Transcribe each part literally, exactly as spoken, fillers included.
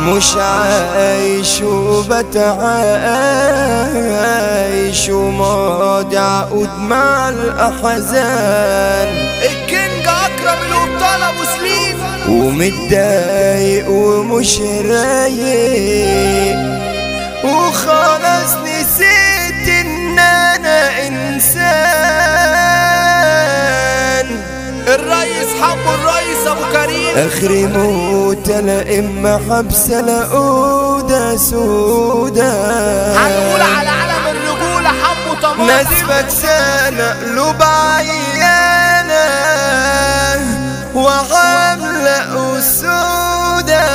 مش عايش وبتعايش وماضي عقود مع الأحزان. الكينج أكرم الأبطال أبو سليم، ومتضايق ومش رايق وخلاص نسيت ان انا انسان. الريس حمو الريس ابو كريم، اخري موت لا اما حبس لا اوضه سودا. هنقول على علم الرجوله حمو طماطم، ناس فكسانه قلوب عيانه وعامله اسودا.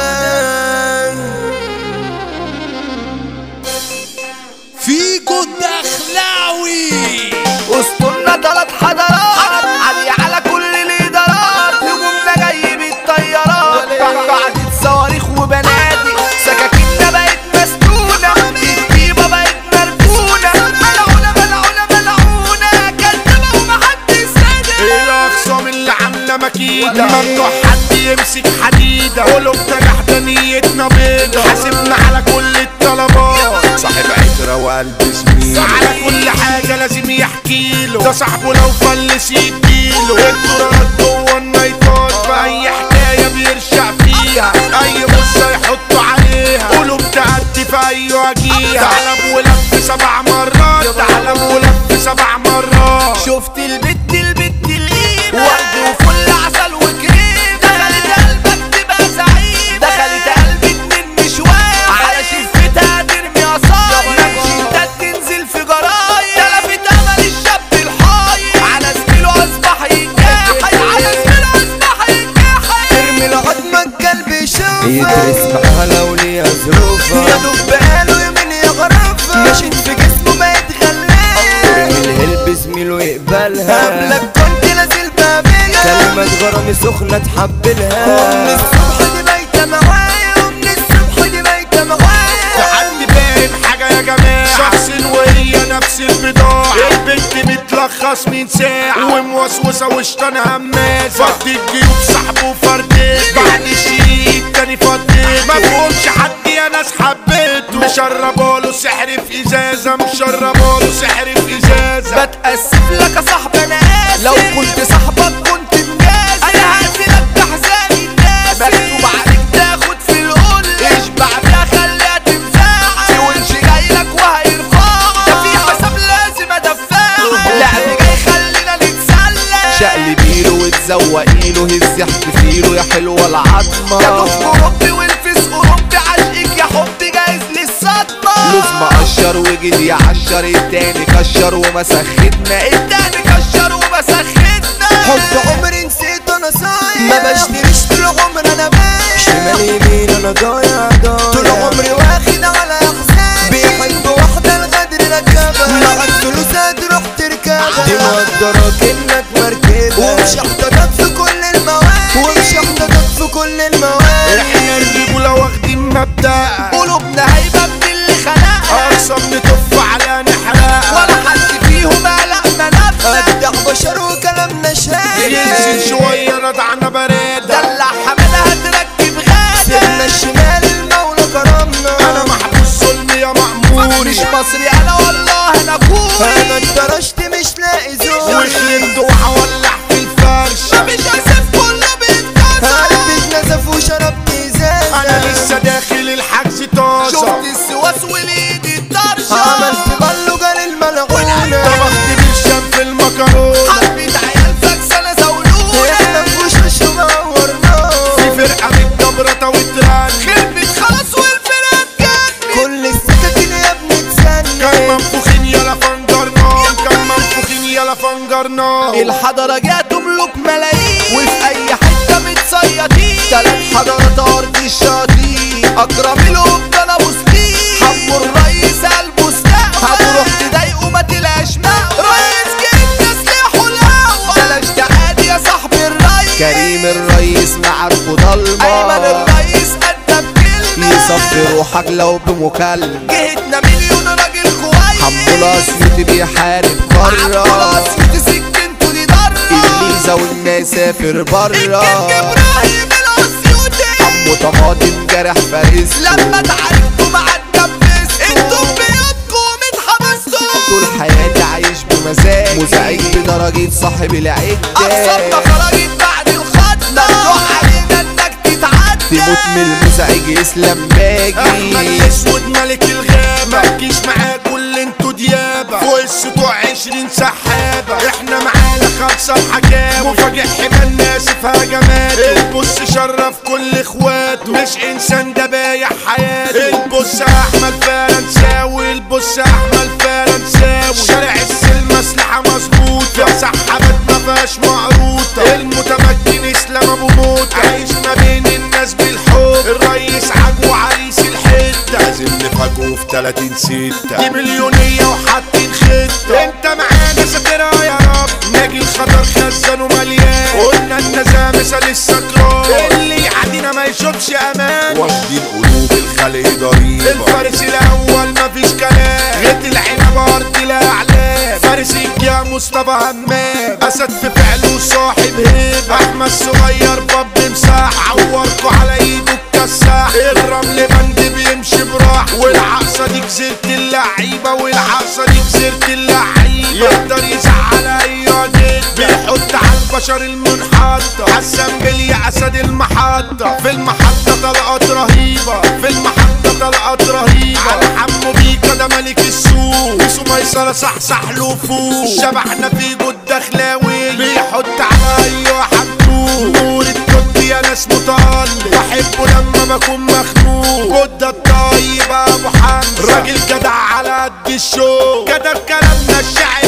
فيكو الدخلاوي اسطولنا تلات حضارات عالية على كل الادارات. هجومنا جاي بالطيارات بعد صواريخ وبنادق، سكاكيننا بقت مسنونة، الطيبة بقت مركونة، ملعونة ملعونة ملعونة كدابة ومحدش صادق. الاخصام اللي عاملة مكيدة ممنوع حد يمسك حديدة، قلوبنا جحدة نيتنا بيضة، حاسبنا على كل الطلبات، صاحب عترة وقلب زميله على كل حاجة لازم يحكيله، ده صاحبه لو فلس يديله، الدورات جوه النايتات في اي حكاية بيرشع فيها، اي مصة يحطوا عليها قلوب تأدي في اي وجيها. تعلم ولف سبع مرات، تعلم ولف سبع مرات. شفت البت البت القيمة ورد وفل عسل وكريم، دخلت قلبك تبقى زعيمة، دخلت قلبي اتنين شوية على شفتها ترمي عصاية، منشنتات تنزل في جرايم، تلفت امل الشاب الحايم، على زميله اصبح يتجاحي، على زميله اصبح يتجاحي. ترمي العظمة القلب يشوفها، يدرس معاها لو ليها ظروفها، يا دوب بقاله يمين يغرفها، مشيت في جسمه ما يتغلاش، ترمي الهلب زميله يقبلها، قبلك كنت نازل بابلها، كلمة غرامي سخنة تحبلها، ومن الصبح دي بايتة معايا، ومن الصبح دي بايتة معايا. في حد فاهم حاجة يا جماعة؟ شخص وهي نفس البضاعة، البنت بتلخص من ساعة وموسوسة وشطانة هماسة، فض الجيوب صاحبه فردين بعد الشيء التاني فضيت، ما تقولش حد يا ناس حبيته، مشرباله سحر في ازازة، مشرباله سحر في ازازة. بتأسف لك يا صاحبي انا اسف، لو كنت صاحبك كنت الناس، انا هقتلك بحزان الناس، مكتوب عليك تاخد في القل، اشبع بيها خليها تنفعك، في ونش جايلك وهيرفعك، ده في حساب لازم ادفعك، لعب جاي خلينا نتسلى، شقلبيله وتزوقيله هز احتفيله يا حلوة العظمة، يا دوف اوروبي والفيس اوروبي، عشقك يا حبي جايز للصدمة، لوز مقشر وجد يعشر، التاني كشر ومسختنا، التاني كشر ومسختنا، حب عمري نسيت انا صايع، ما بشتريش طول عمري انا بايع، شمال يمين انا ضايع ضايع، طول عمري واخد على احزان، بيحب واحدة الغدر ركبها، معاك فلوس هتروح تركبها، دي مقدرك انك مركبها، ومش احتاجك في كل المواد، ومش احتاجك في كل المواد. احنا الرجولة واخدين مبدأ، قلوبنا هيبة من اللي خلقها، اقسم نطف على نحرقها، ولا حد فيهم قلق منافسة، ابدع بشر وكلامنا شايف، ينزل شوية رضعنا برادة، دلع حمادة هتركب غادة، سيبنا الشمال المولى كرمنا، انا محبوس ظلم يا مأموري، مش مصري انا والله انا كوري، انا اتدرشت مش لاقي زور، وخلمت وهولع في الفرش، مفيش اسف كله بيتكسر، قلبي اتنزف وشربت ازازة، انا لسه داخل الحجز طازة، شفت السواس والايد الطرشة، عملت بلوجة للملعونة، طبخت بالشام في المكرونة، حبيت عيال فاكسانة زولونة، احنا في وش وش ومورناه، في فرقة متدبرة وترن، خربت خلاص والفرقة اتجنن، كل السكاكين يا ابني كان تسنن، منفوخين يلا فنجرنا، كان منفوخين يلا فنجرنا، الحضارة جاية تملك ملايين، وفي اي حتة متصيطين، تلات حضارات ارض الشياطين، اكرم الابطال ابو سليم، حمو الريس المستقبل، هتروح تضايقه ما تلاقيش مأوى، ريس جدا سلاحه الهوا، بلاش تعادي يا صاحبي الريس، كريم الريس معارفه ضلمة، ايمن الريس قدم كلمة، يصفي روحك لو بمكالمة، جهتنا مليون راجل كويس، حمو الاسيوطي بيحارب عبد برا، الاسيوطي سكنته دي ضرة، الليزة والناس سافر برا، الكينج ابراهيم الاسيوطي، حمو طماطم جرح فارس لما تعاركتوا مع اتجبستوا انتوا بيوتكم اتحبستوا طول حياتي عايش بمزاج مزعج بدرجة صاحب العدة اقصدنا خرجت بعد الخط ممنوع علينا انك تتعدى تموت من المزعج اسلام باجي احمد الاسود ملك الغابة متجيش معاه كل انتوا ديابة فوق السطوع عشرين سحابة احنا معانا خمسة محكاوي مفاجئ حمى الناس في هجماته البص شرف كل اخواته مش انسان ده بايع حياته البص احمد فرنساوي البص احمد فرنساوي شارع السلمة اسلحة مظبوطة سحابات مفيهاش مقروطة المتمكن اسلام ابو موتة عايش ما بين الناس بالحب الريس عجو عريس الحتة لازم نفاجئه في تلاتين ستة دي مليونية وحاطين خطة انت معانا ساترها يا رب ناجي الخطر خزن ومليان قلنا النزاهة مثل السكران اللي يعدينا ما يشوفش امان واخدين قلوب الخلق ضريبة الفارس الاول مفيش كلام غيت العنب ارض الاعلام فارس يا مصطفى همام اسد في فعله صاحب هيبة احمد صغير باب مساح عوركوا على ايده الكساح الرمل بند بيمشي براح والعقصة دي جزيرة اللعيبة والعقصة دي جزيرة اللعيبة يقدر يزعل اي جد بيحط على البشر المنحطة حسن بليا اسد المحطة في المحطة طلقات رهيبة في المحطة طلقات رهيبة على حمو بيكا ده ملك السوق وسو ميسرة صحصح له فوق شبحنا في جود دخلاوي بيحط على اي واحد نور التوت يا ناس متألق بحبه لما بكون مخنوق جود الطيب ابو حمزة راجل جدع على قد الشوق كتب كلامنا الشعر